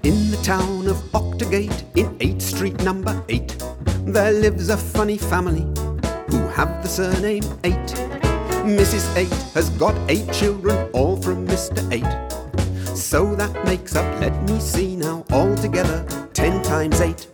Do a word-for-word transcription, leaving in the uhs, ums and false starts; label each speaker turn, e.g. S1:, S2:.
S1: In the town of Octogate, in eighth Street number eight, there lives a funny family who have the surname Eight. Missus Eight has got eight children, all from Mister Eight. So that makes up, let me see now, altogether ten times eight.